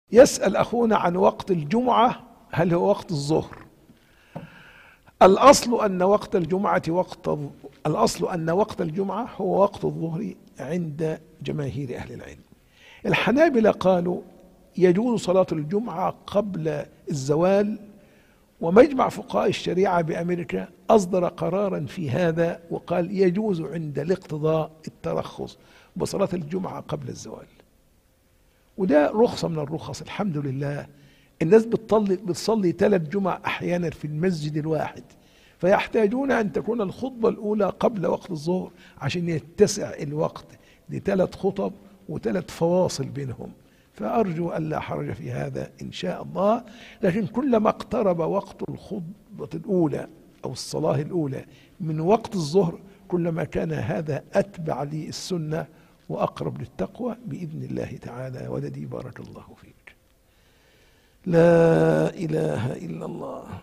يسأل أخونا عن وقت الجمعة، هل هو وقت الظهر؟ الأصل أن وقت الجمعة هو وقت الظهر عند جماهير أهل العلم. الحنابلة قالوا يجوز صلاة الجمعة قبل الزوال، ومجمع فقهاء الشريعة بأمريكا أصدر قرارا في هذا وقال يجوز عند الاقتضاء الترخص بصلاة الجمعة قبل الزوال، وده رخصة من الرخص. الحمد لله الناس بتصلي 3 جمع أحيانا في المسجد الواحد، فيحتاجون أن تكون الخطبة الأولى قبل وقت الظهر عشان يتسع الوقت ل3 خطب و3 فواصل بينهم. فأرجو أن لا حرج في هذا إن شاء الله، لكن كلما اقترب وقت الخطبة الأولى أو الصلاة الأولى من وقت الظهر كلما كان هذا أتبع للسنة وأقرب للتقوى بإذن الله تعالى. ولدي بارك الله فيك. لا إله إلا الله.